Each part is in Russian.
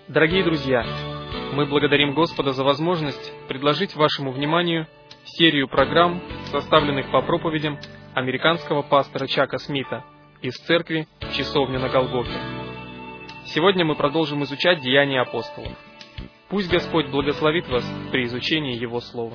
Дорогие друзья, мы благодарим Господа за возможность предложить вашему вниманию серию программ, составленных по проповедям американского пастора Чака Смита из церкви «Часовня на Голгофе». Сегодня мы продолжим изучать Деяния апостолов. Пусть Господь благословит вас при изучении Его Слова.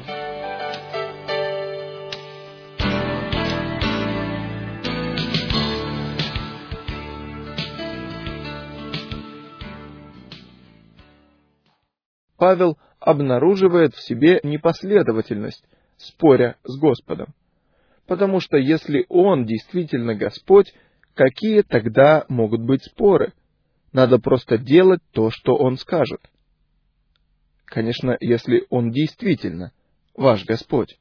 Павел обнаруживает в себе непоследовательность, споря с Господом. Потому что если Он действительно Господь, какие тогда могут быть споры? Надо просто делать то, что Он скажет. Конечно, если Он действительно ваш Господь.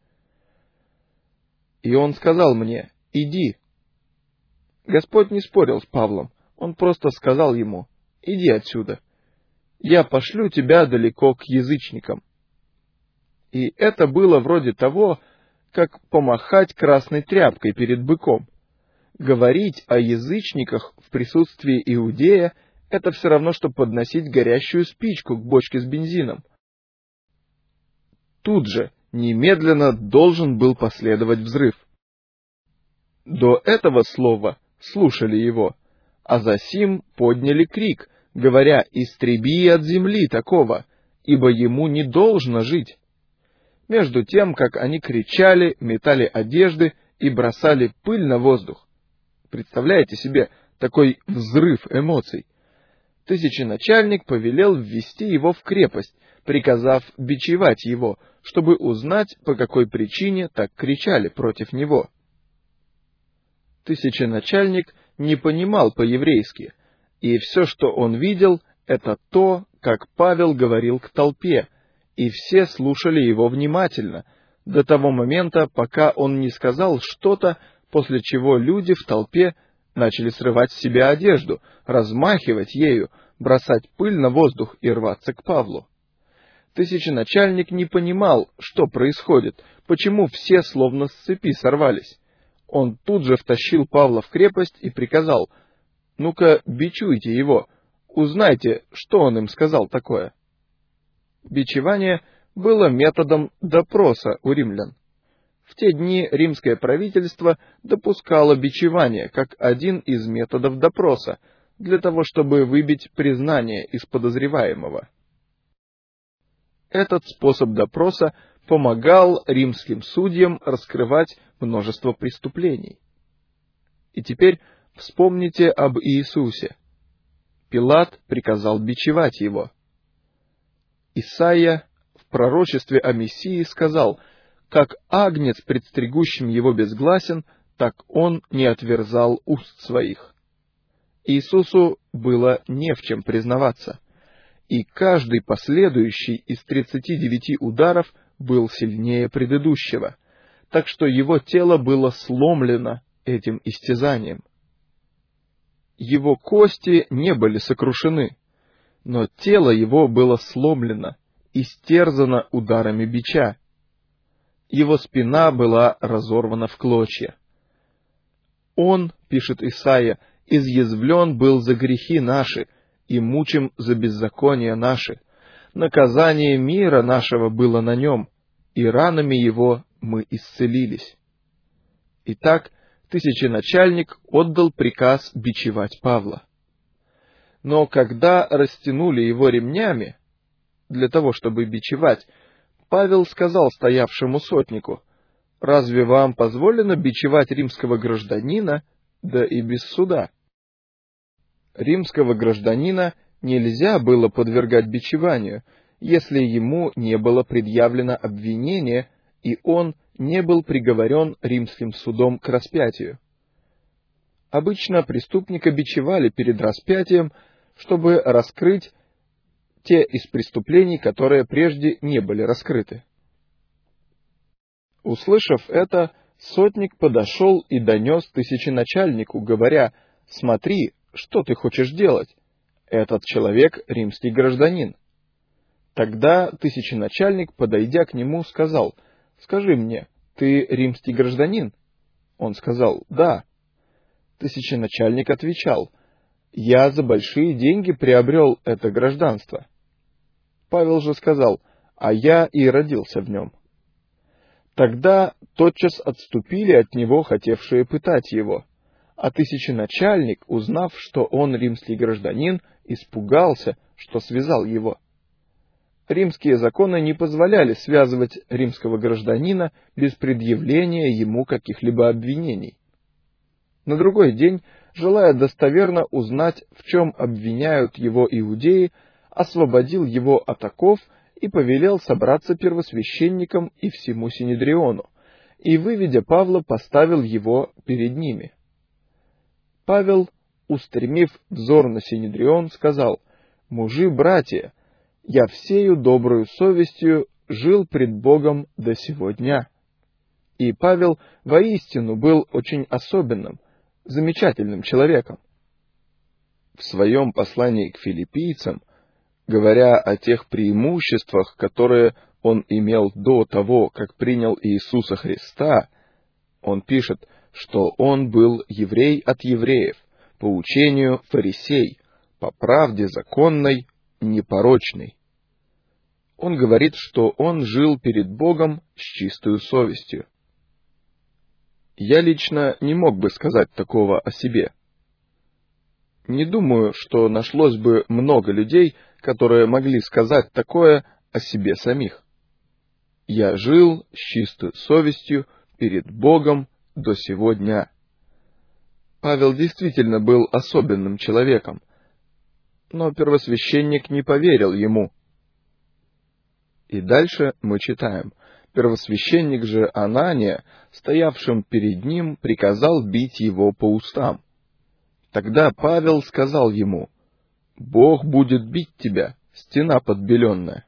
И Он сказал мне: «Иди». Господь не спорил с Павлом, Он просто сказал ему: «Иди отсюда. Я пошлю тебя далеко к язычникам». И это было вроде того, как помахать красной тряпкой перед быком. Говорить о язычниках в присутствии иудея — это все равно, что подносить горящую спичку к бочке с бензином. Тут же, немедленно должен был последовать взрыв. До этого слова слушали его, а засим подняли крик, говоря: «Истреби от земли такого, ибо ему не должно жить». Между тем, как они кричали, метали одежды и бросали пыль на воздух. Представляете себе такой взрыв эмоций? Тысяченачальник повелел ввести его в крепость, приказав бичевать его, чтобы узнать, по какой причине так кричали против него. Тысяченачальник не понимал по-еврейски, и все, что он видел, это то, как Павел говорил к толпе, и все слушали его внимательно, до того момента, пока он не сказал что-то, после чего люди в толпе начали срывать с себя одежду, размахивать ею, бросать пыль на воздух и рваться к Павлу. Тысяченачальник не понимал, что происходит, почему все словно с цепи сорвались. Он тут же втащил Павла в крепость и приказал: «Ну-ка, бичуйте его, узнайте, что он им сказал такое». Бичевание было методом допроса у римлян. В те дни римское правительство допускало бичевание как один из методов допроса, для того, чтобы выбить признание из подозреваемого. Этот способ допроса помогал римским судьям раскрывать множество преступлений. И теперь вспомните об Иисусе. Пилат приказал бичевать его. Исайя в пророчестве о Мессии сказал: «Как агнец пред стригущим его безгласен, так он не отверзал уст своих». Иисусу было не в чем признаваться, и каждый последующий из 39 ударов был сильнее предыдущего, так что его тело было сломлено этим истязанием. Его кости не были сокрушены, но тело его было сломлено, истерзано ударами бича. Его спина была разорвана в клочья. Он, пишет Исайя, изъязвлен был за грехи наши и мучим за беззакония наши. Наказание мира нашего было на нем, и ранами его мы исцелились. Итак, тысяченачальник отдал приказ бичевать Павла. Но когда растянули его ремнями, для того, чтобы бичевать, Павел сказал стоявшему сотнику: «Разве вам позволено бичевать римского гражданина, да и без суда?» Римского гражданина нельзя было подвергать бичеванию, если ему не было предъявлено обвинение, и он не был приговорен римским судом к распятию. Обычно преступника бичевали перед распятием, чтобы раскрыть те из преступлений, которые прежде не были раскрыты. Услышав это, сотник подошел и донес тысяченачальнику, говоря: «Смотри, что ты хочешь делать? Этот человек римский гражданин». Тогда тысяченачальник, подойдя к нему, сказал: «Скажи мне, ты римский гражданин?» Он сказал: «Да». Тысяченачальник отвечал: Я за большие деньги приобрел это гражданство». Павел же сказал: «А я и родился в нем». Тогда тотчас отступили от него, хотевшие пытать его. А тысяченачальник, узнав, что он римский гражданин, испугался, что связал его. Римские законы не позволяли связывать римского гражданина без предъявления ему каких-либо обвинений. На другой день, желая достоверно узнать, в чем обвиняют его иудеи, освободил его от оков и повелел собраться первосвященникам и всему Синедриону, и, выведя Павла, поставил его перед ними. Павел, устремив взор на Синедрион, сказал: «Мужи, братья, я всею добрую совестью жил пред Богом до сего дня». И Павел воистину был очень особенным, замечательным человеком. В своем послании к филиппийцам, говоря о тех преимуществах, которые он имел до того, как принял Иисуса Христа, он пишет, что он был еврей от евреев, по учению фарисей, по правде законной, непорочный. Он говорит, что он жил перед Богом с чистою совестью. Я лично не мог бы сказать такого о себе. Не думаю, что нашлось бы много людей, которые могли сказать такое о себе самих. Я жил с чистой совестью перед Богом до сего дня. Павел действительно был особенным человеком, но первосвященник не поверил ему. И дальше мы читаем: первосвященник же Анания, стоявшим перед ним, приказал бить его по устам. Тогда Павел сказал ему: «Бог будет бить тебя, стена подбеленная».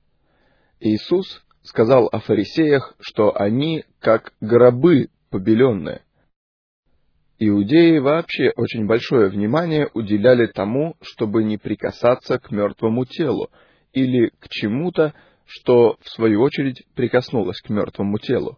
Иисус сказал о фарисеях, что они как гробы побеленные. Иудеи вообще очень большое внимание уделяли тому, чтобы не прикасаться к мертвому телу или к чему-то, что, в свою очередь, прикоснулось к мертвому телу.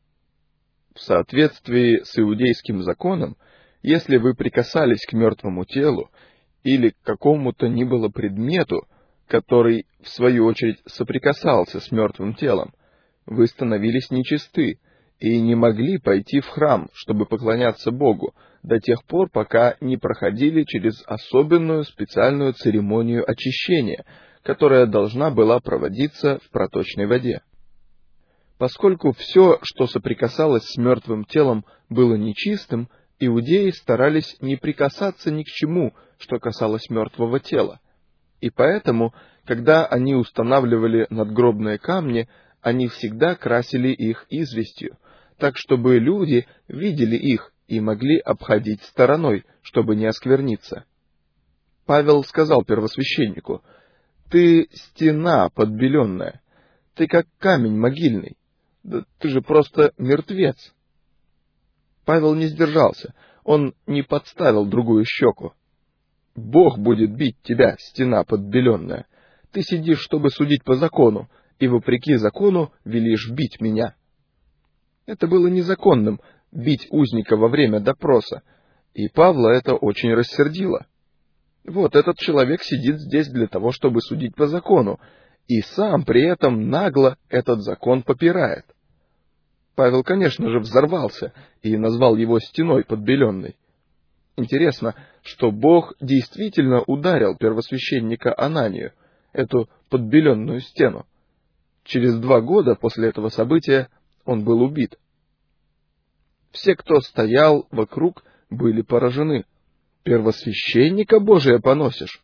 В соответствии с иудейским законом, если вы прикасались к мертвому телу или к какому-то ни было предмету, который, в свою очередь, соприкасался с мертвым телом, вы становились нечисты и не могли пойти в храм, чтобы поклоняться Богу, до тех пор, пока не проходили через особенную специальную церемонию очищения, которая должна была проводиться в проточной воде. Поскольку все, что соприкасалось с мертвым телом, было нечистым, иудеи старались не прикасаться ни к чему, что касалось мертвого тела. И поэтому, когда они устанавливали надгробные камни, они всегда красили их известью, так чтобы люди видели их и могли обходить стороной, чтобы не оскверниться. Павел сказал первосвященнику: «Ты стена подбеленная, ты как камень могильный, да ты же просто мертвец». Павел не сдержался, он не подставил другую щеку. «Бог будет бить тебя, стена подбеленная. Ты сидишь, чтобы судить по закону, и вопреки закону велишь бить меня». Это было незаконным — бить узника во время допроса, и Павла это очень рассердило. Вот этот человек сидит здесь для того, чтобы судить по закону, и сам при этом нагло этот закон попирает. Павел, конечно же, взорвался и назвал его стеной подбеленной. Интересно, что Бог действительно ударил первосвященника Ананию, эту подбеленную стену. Через 2 года после этого события он был убит. Все, кто стоял вокруг, были поражены. «Первосвященника Божия поносишь?»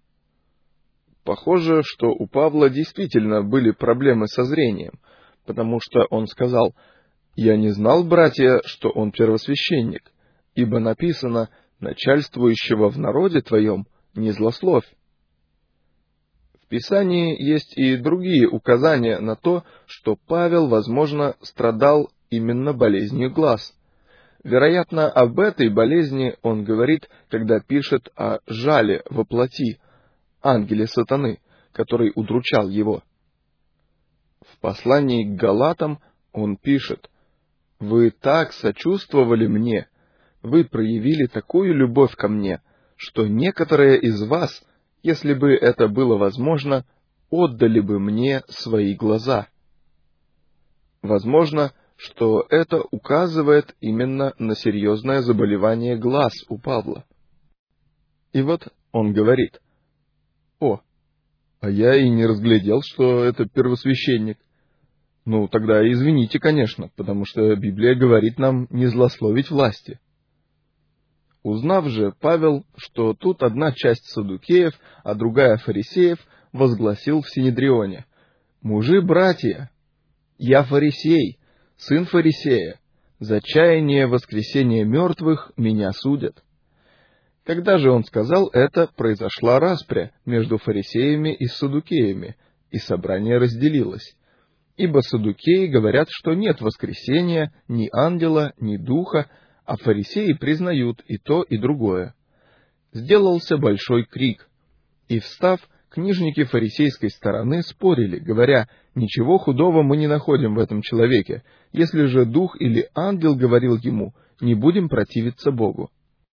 Похоже, что у Павла действительно были проблемы со зрением, потому что он сказал: «Я не знал, братья, что он первосвященник, ибо написано: начальствующего в народе твоем не злословь». В Писании есть и другие указания на то, что Павел, возможно, страдал именно болезнью глаз. Вероятно, об этой болезни он говорит, когда пишет о жале во плоти, ангеле сатаны, который удручал его. В послании к Галатам он пишет: «Вы так сочувствовали мне, вы проявили такую любовь ко мне, что некоторые из вас, если бы это было возможно, отдали бы мне свои глаза». Возможно, что это указывает именно на серьезное заболевание глаз у Павла. И вот он говорит: «О, а я и не разглядел, что это первосвященник». Ну, тогда извините, конечно, потому что Библия говорит нам не злословить власти. Узнав же Павел, что тут одна часть саддукеев, а другая фарисеев, возгласил в Синедрионе: «Мужи-братья, я фарисей, сын фарисея, за чаяние воскресения мертвых меня судят». Когда же он сказал это, произошла распря между фарисеями и саддукеями, и собрание разделилось. Ибо саддукеи говорят, что нет воскресения, ни ангела, ни духа, а фарисеи признают и то, и другое. Сделался большой крик, и, встав, книжники фарисейской стороны спорили, говоря: «Ничего худого мы не находим в этом человеке. Если же дух или ангел говорил ему, не будем противиться Богу».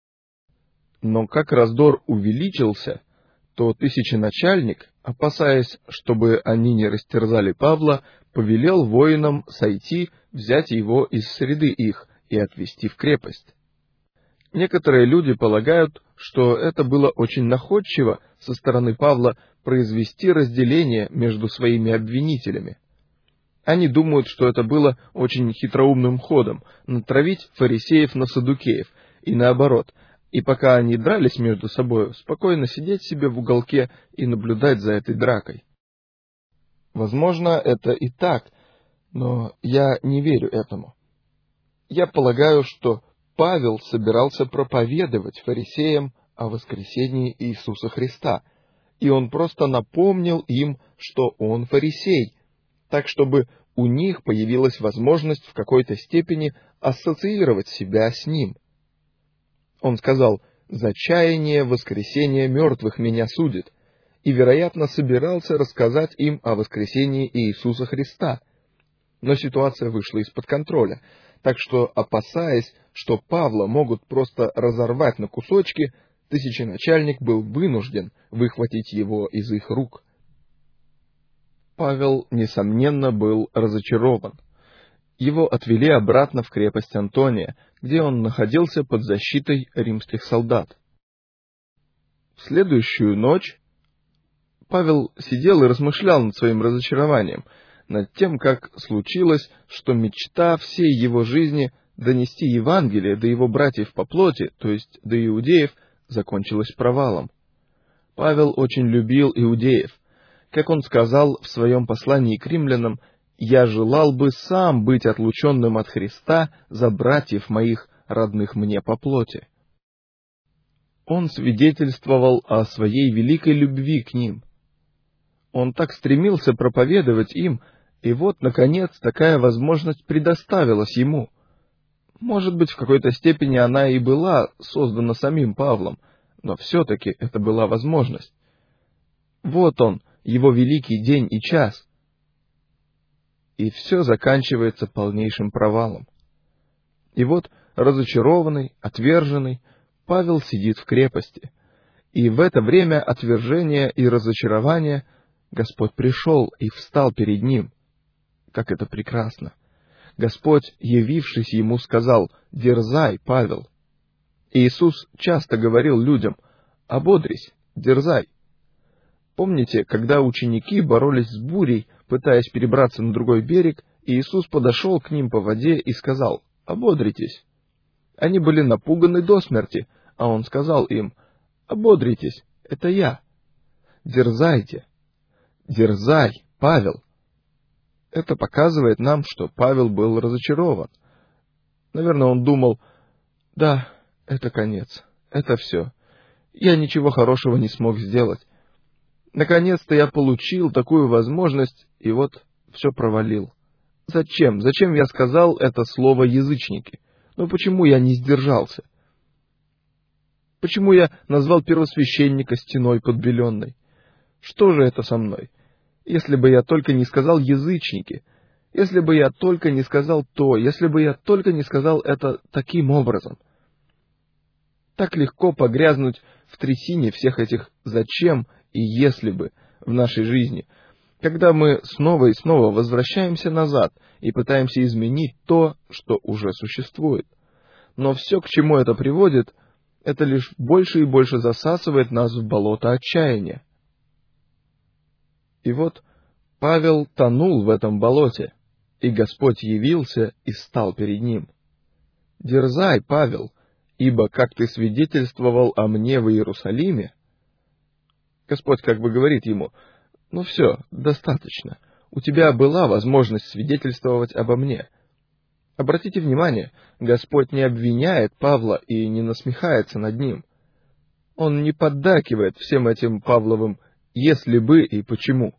Но как раздор увеличился, то тысяченачальник, опасаясь, чтобы они не растерзали Павла, повелел воинам сойти, взять его из среды их и отвести в крепость. Некоторые люди полагают, что это было очень находчиво со стороны Павла произвести разделение между своими обвинителями. Они думают, что это было очень хитроумным ходом — натравить фарисеев на саддукеев, и наоборот, и пока они дрались между собой, спокойно сидеть себе в уголке и наблюдать за этой дракой. Возможно, это и так, но я не верю этому. Я полагаю, что Павел собирался проповедовать фарисеям о воскресении Иисуса Христа, и он просто напомнил им, что он фарисей, так чтобы у них появилась возможность в какой-то степени ассоциировать себя с ним. Он сказал: «За чаяние воскресения мертвых меня судит», и, вероятно, собирался рассказать им о воскресении Иисуса Христа. Но ситуация вышла из-под контроля, так что, опасаясь, что Павла могут просто разорвать на кусочки, тысяченачальник был вынужден выхватить его из их рук. Павел, несомненно, был разочарован. Его отвели обратно в крепость Антония, где он находился под защитой римских солдат. В следующую ночь Павел сидел и размышлял над своим разочарованием, над тем, как случилось, что мечта всей его жизни донести Евангелие до его братьев по плоти, то есть до иудеев, закончилась провалом. Павел очень любил иудеев. Как он сказал в своем послании к римлянам: «Я желал бы сам быть отлученным от Христа за братьев моих, родных мне по плоти». Он свидетельствовал о своей великой любви к ним. Он так стремился проповедовать им, и вот, наконец, такая возможность предоставилась ему. Может быть, в какой-то степени она и была создана самим Павлом, но все-таки это была возможность. Вот он, его великий день и час. И все заканчивается полнейшим провалом. И вот, разочарованный, отверженный, Павел сидит в крепости. И в это время отвержения и разочарования Господь пришел и встал перед ним. Как это прекрасно! Господь, явившись ему, сказал: «Дерзай, Павел». Иисус часто говорил людям: «Ободрись, дерзай». Помните, когда ученики боролись с бурей, пытаясь перебраться на другой берег, Иисус подошел к ним по воде и сказал: «Ободритесь». Они были напуганы до смерти, а Он сказал им: «Ободритесь, это Я. Дерзайте. Дерзай, Павел». Это показывает нам, что Павел был разочарован. Наверное, он думал: «Да, это конец, это все. Я ничего хорошего не смог сделать. Наконец-то я получил такую возможность, и вот все провалил. Зачем? Зачем я сказал это слово «язычники»? Ну почему я не сдержался? Почему я назвал первосвященника стеной подбеленной? Что же это со мной? Если бы я только не сказал «язычники», если бы я только не сказал то, если бы я только не сказал это таким образом». Так легко погрязнуть в трясине всех этих «зачем» и «если бы» в нашей жизни, когда мы снова и снова возвращаемся назад и пытаемся изменить то, что уже существует. Но все, к чему это приводит, это лишь больше и больше засасывает нас в болото отчаяния. И вот Павел тонул в этом болоте, и Господь явился и стал перед ним. «Дерзай, Павел, ибо как ты свидетельствовал о мне в Иерусалиме...» Господь как бы говорит ему: «Ну все, достаточно. У тебя была возможность свидетельствовать обо мне». Обратите внимание, Господь не обвиняет Павла и не насмехается над ним. Он не поддакивает всем этим Павловым «если бы» и «почему».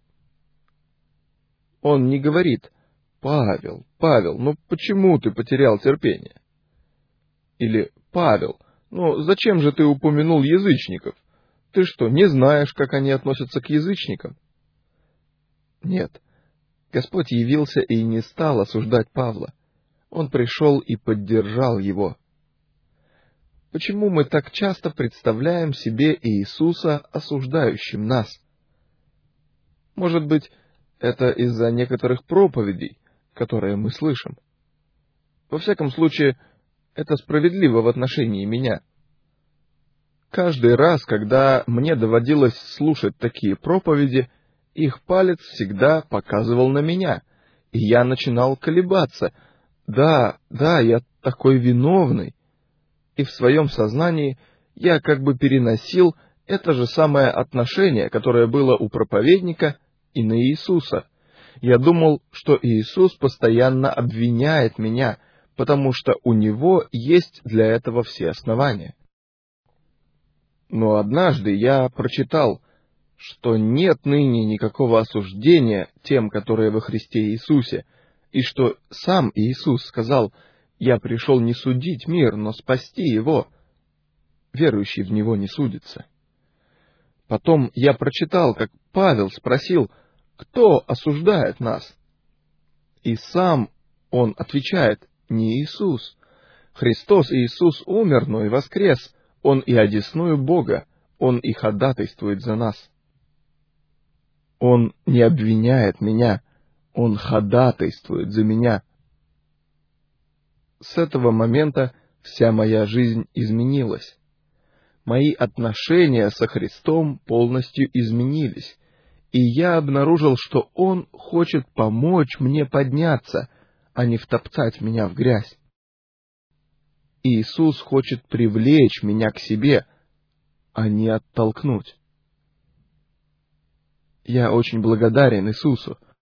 Он не говорит: «Павел, ну почему ты потерял терпение?» Или «Павел, ну зачем же ты упомянул язычников? Ты что, не знаешь, как они относятся к язычникам?» Нет, Господь явился и не стал осуждать Павла. Он пришел и поддержал его. Почему мы так часто представляем себе Иисуса осуждающим нас? Может быть, это из-за некоторых проповедей, которые мы слышим. Во всяком случае, это справедливо в отношении меня. Каждый раз, когда мне доводилось слушать такие проповеди, их палец всегда показывал на меня, и я начинал колебаться. Да, я такой виновный. И в своем сознании я как бы переносил это же самое отношение, которое было у проповедника, и на Иисуса. Я думал, что Иисус постоянно обвиняет меня, потому что у Него есть для этого все основания. Но однажды я прочитал, что нет ныне никакого осуждения тем, которые во Христе Иисусе, и что сам Иисус сказал: «Я пришел не судить мир, но спасти его. Верующий в Него не судится». Потом я прочитал, как Павел спросил: «Кто осуждает нас?» И сам он отвечает: «Не Иисус. Христос Иисус умер, но и воскрес. Он и одесную Бога, Он и ходатайствует за нас». Он не обвиняет меня, Он ходатайствует за меня. С этого момента вся моя жизнь изменилась. Мои отношения со Христом полностью изменились, и я обнаружил, что Он хочет помочь мне подняться, а не втоптать меня в грязь. Иисус хочет привлечь меня к себе, а не оттолкнуть. Я очень благодарен Иисусу.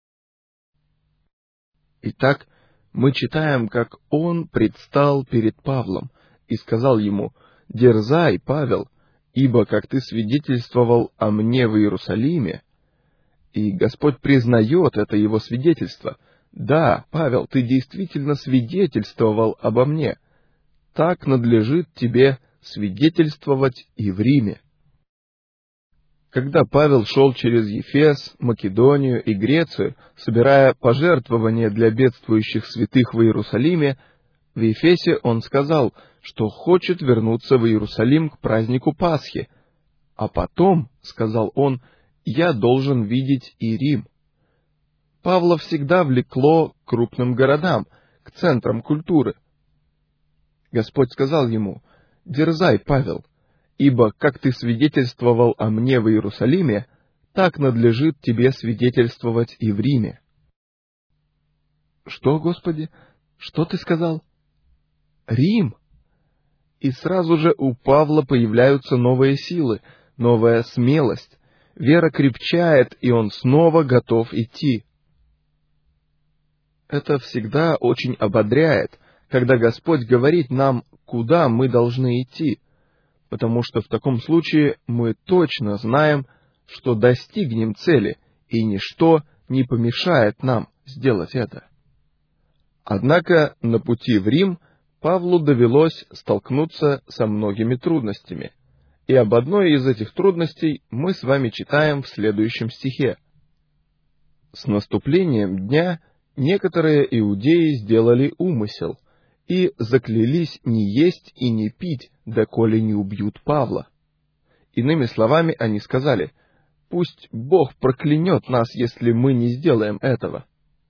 Итак, мы читаем, как Он предстал перед Павлом и сказал ему: «Дерзай, Павел, ибо как ты свидетельствовал о мне в Иерусалиме». И Господь признает это его свидетельство. «Да, Павел, ты действительно свидетельствовал обо мне. Так надлежит тебе свидетельствовать и в Риме». Когда Павел шел через Ефес, Македонию и Грецию, собирая пожертвования для бедствующих святых в Иерусалиме, в Ефесе он сказал, что хочет вернуться в Иерусалим к празднику Пасхи, а потом, сказал он, я должен видеть и Рим. Павла всегда влекло к крупным городам, к центрам культуры. Господь сказал ему: «Дерзай, Павел, ибо как ты свидетельствовал о мне в Иерусалиме, так надлежит тебе свидетельствовать и в Риме». «Что, Господи? Что ты сказал?» «Рим!» И сразу же у Павла появляются новые силы, новая смелость. Вера крепчает, и он снова готов идти. Это всегда очень ободряет, когда Господь говорит нам, куда мы должны идти, потому что в таком случае мы точно знаем, что достигнем цели, и ничто не помешает нам сделать это. Однако на пути в Рим Павлу довелось столкнуться со многими трудностями, и об одной из этих трудностей мы с вами читаем в следующем стихе. «С наступлением дня некоторые иудеи сделали умысел, и заклялись не есть и не пить, доколе не убьют Павла. Иными словами, они сказали: «Пусть Бог проклянет нас, если мы не сделаем этого».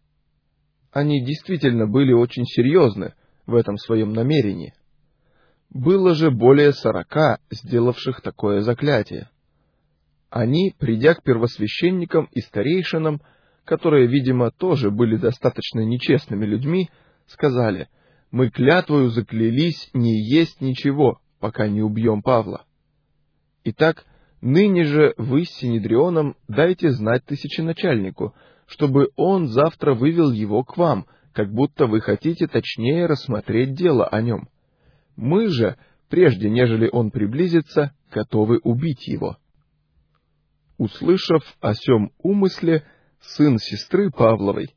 Они действительно были очень серьезны в этом своем намерении. Было же более 40, сделавших такое заклятие. Они, придя к первосвященникам и старейшинам, которые, видимо, тоже были достаточно нечестными людьми, сказали: «Мы клятвою заклялись не есть ничего, пока не убьем Павла. Итак, ныне же вы с Синедрионом дайте знать тысяченачальнику, чтобы он завтра вывел его к вам, как будто вы хотите точнее рассмотреть дело о нем. Мы же, прежде нежели он приблизится, готовы убить его». Услышав о сем умысле, сын сестры Павловой,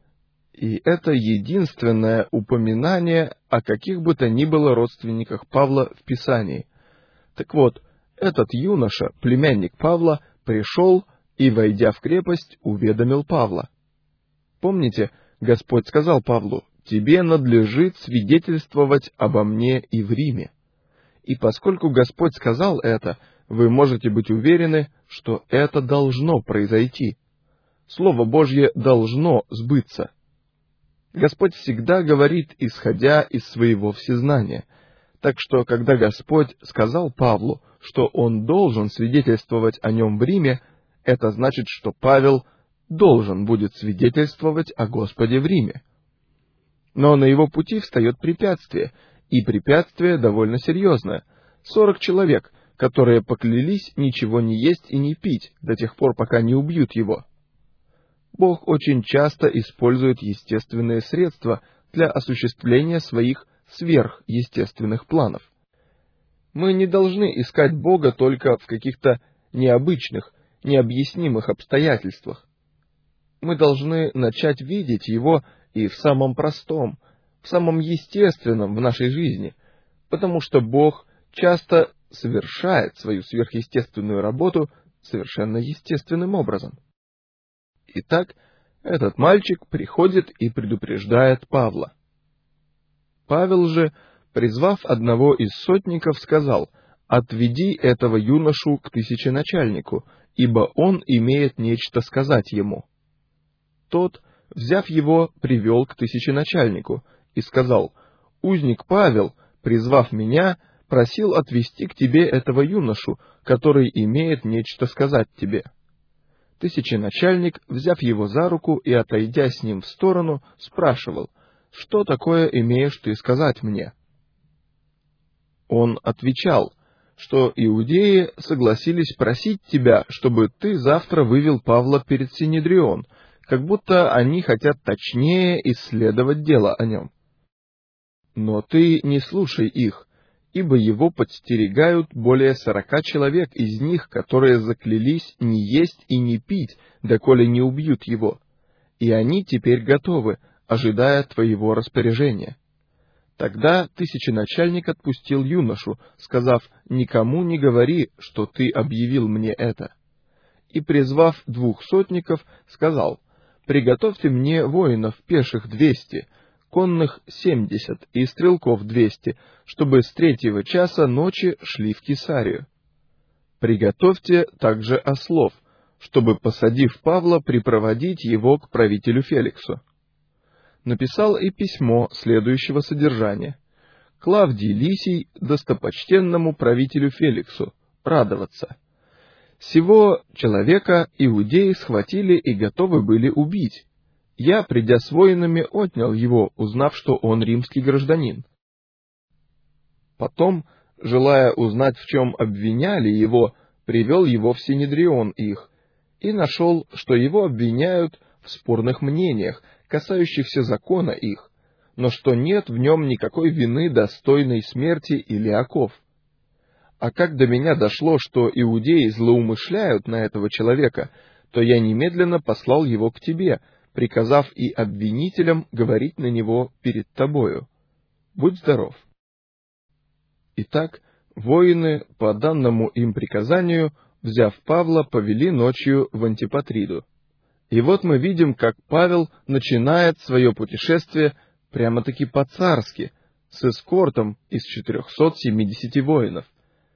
и это единственное упоминание о каких бы то ни было родственниках Павла в Писании. Так вот, этот юноша, племянник Павла, пришел и, войдя в крепость, уведомил Павла. Помните, Господь сказал Павлу: «Тебе надлежит свидетельствовать обо мне и в Риме». И поскольку Господь сказал это, вы можете быть уверены, что это должно произойти. Слово Божье должно сбыться. Господь всегда говорит, исходя из своего всезнания. Так что, когда Господь сказал Павлу, что он должен свидетельствовать о нем в Риме, это значит, что Павел должен будет свидетельствовать о Господе в Риме. Но на его пути встает препятствие, и препятствие довольно серьезное. 40 человек, которые поклялись ничего не есть и не пить до тех пор, пока не убьют его. Бог очень часто использует естественные средства для осуществления своих сверхъестественных планов. Мы не должны искать Бога только в каких-то необычных, необъяснимых обстоятельствах. Мы должны начать видеть Его и в самом простом, в самом естественном в нашей жизни, потому что Бог часто совершает свою сверхъестественную работу совершенно естественным образом. Итак, этот мальчик приходит и предупреждает Павла. Павел же, призвав одного из сотников, сказал: «Отведи этого юношу к тысяченачальнику, ибо он имеет нечто сказать ему». Тот, взяв его, привел к тысяченачальнику и сказал: «Узник Павел, призвав меня, просил отвести к тебе этого юношу, который имеет нечто сказать тебе». Тысяченачальник, взяв его за руку и отойдя с ним в сторону, спрашивал: «Что такое имеешь ты сказать мне?» Он отвечал, что иудеи согласились просить тебя, чтобы ты завтра вывел Павла перед Синедрион, как будто они хотят точнее исследовать дело о нем. Но ты не слушай их, ибо его подстерегают более 40 человек из них, которые заклялись не есть и не пить, доколе не убьют его, и они теперь готовы, ожидая твоего распоряжения. Тогда тысяченачальник отпустил юношу, сказав: «Никому не говори, что ты объявил мне это». И, призвав 2 сотников, сказал: «Приготовьте мне воинов пеших 200, конных 70 и стрелков 200, чтобы с 3 часа ночи шли в Кесарию. Приготовьте также ослов, чтобы, посадив Павла, припроводить его к правителю Феликсу». Написал и письмо следующего содержания: «Клавдий Лисий, достопочтенному правителю Феликсу, радоваться. Сего человека иудеи схватили и готовы были убить. Я, придя с воинами, отнял его, узнав, что он римский гражданин. Потом, желая узнать, в чем обвиняли его, привел его в Синедрион их, и нашел, что его обвиняют в спорных мнениях, касающихся закона их, но что нет в нем никакой вины, достойной смерти или оков. А как до меня дошло, что иудеи злоумышляют на этого человека, то я немедленно послал его к тебе, приказав и обвинителям говорить на него перед тобою. Будь здоров». Итак, воины, по данному им приказанию, взяв Павла, повели ночью в Антипатриду. И вот мы видим, как Павел начинает свое путешествие прямо-таки по-царски, с эскортом из 470 воинов,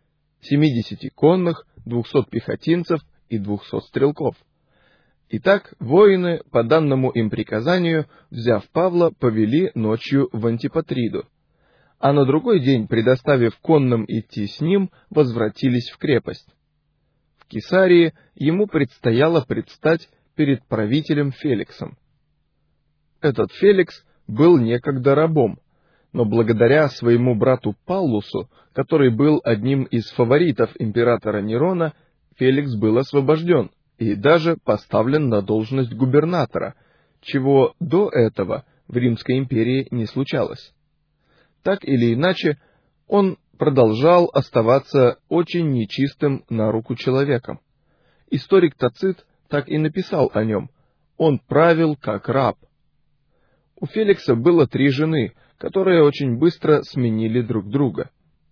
70 конных, 200 пехотинцев и 200 стрелков. Итак, воины, по данному им приказанию, взяв Павла, повели ночью в Антипатриду, а на другой день, предоставив конным идти с ним, возвратились в крепость. В Кесарии ему предстояло предстать перед правителем Феликсом. Этот Феликс был некогда рабом, но благодаря своему брату Паллусу, который был одним из фаворитов императора Нерона, Феликс был освобожден и даже поставлен на должность губернатора, чего до этого в Римской империи не случалось. Так или иначе, он продолжал оставаться очень нечистым на руку человеком. Историк Тацит так и написал о нем: он правил как раб. У Феликса было 3 жены, которые очень быстро сменили друг друга.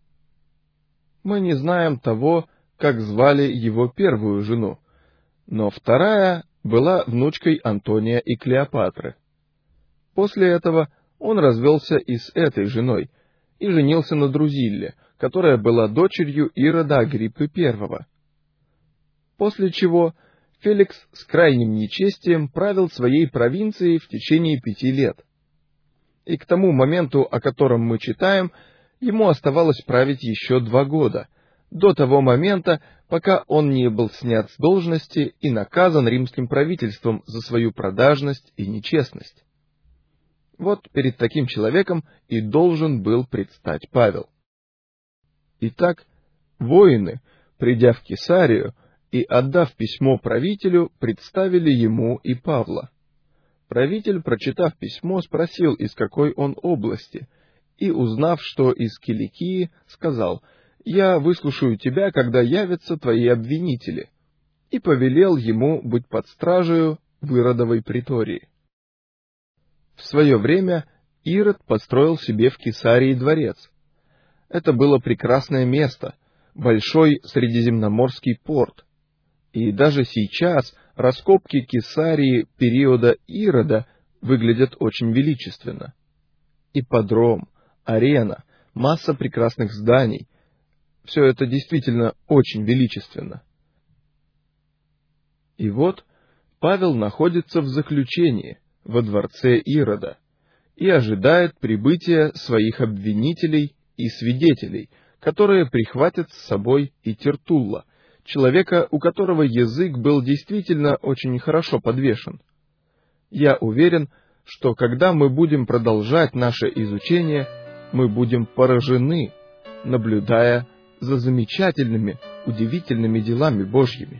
Мы не знаем того, как звали его первую жену, но вторая была внучкой Антония и Клеопатры. После этого он развелся и с этой женой и женился на Друзилле, которая была дочерью Ирода Агриппы I. После чего Феликс с крайним нечестием правил своей провинцией в течение 5 лет. И к тому моменту, о котором мы читаем, ему оставалось править еще 2 года, до того момента, пока он не был снят с должности и наказан римским правительством за свою продажность и нечестность. Вот перед таким человеком и должен был предстать Павел. Итак, воины, придя в Кесарию и отдав письмо правителю, представили ему и Павла. Правитель, прочитав письмо, спросил, из какой он области, и, узнав, что из Киликии, сказал: «Я выслушаю тебя, когда явятся твои обвинители», и повелел ему быть под стражею в Иродовой притории. В свое время Ирод построил себе в Кесарии дворец. Это было прекрасное место, большой средиземноморский порт. И даже сейчас раскопки Кесарии периода Ирода выглядят очень величественно. Ипподром, арена, масса прекрасных зданий — все это действительно очень величественно. И вот Павел находится в заключении во дворце Ирода и ожидает прибытия своих обвинителей и свидетелей, которые прихватят с собой и Тертулла, человека, у которого язык был действительно очень хорошо подвешен. Я уверен, что когда мы будем продолжать наше изучение, мы будем поражены, наблюдая за замечательными, удивительными делами Божьими.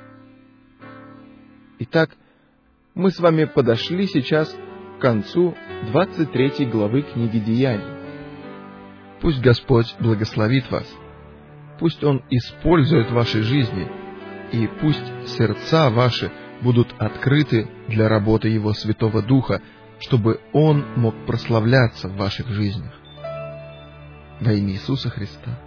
Итак, мы с вами подошли сейчас к концу 23 главы книги Деяний. Пусть Господь благословит вас, пусть Он использует ваши жизни, и пусть сердца ваши будут открыты для работы Его Святого Духа, чтобы Он мог прославляться в ваших жизнях. Во имя Иисуса Христа.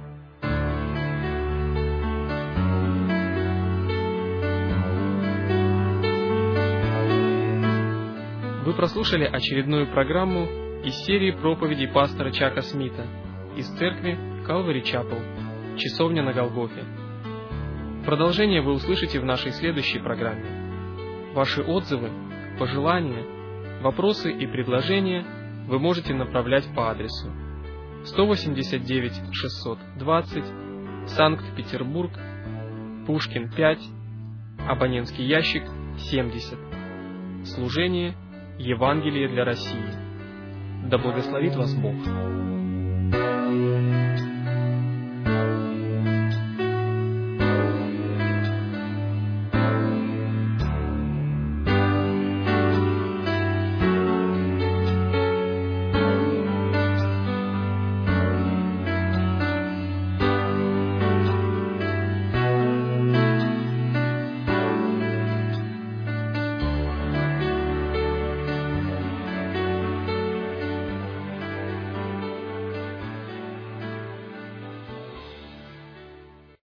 Вы прослушали очередную программу из серии проповедей пастора Чака Смита из церкви Calvary Chapel, Часовня на Голгофе. Продолжение вы услышите в нашей следующей программе. Ваши отзывы, пожелания, вопросы и предложения вы можете направлять по адресу 189 620, Санкт-Петербург, Пушкин 5, абонентский ящик 70. Служение Евангелие для России. Да благословит вас Бог.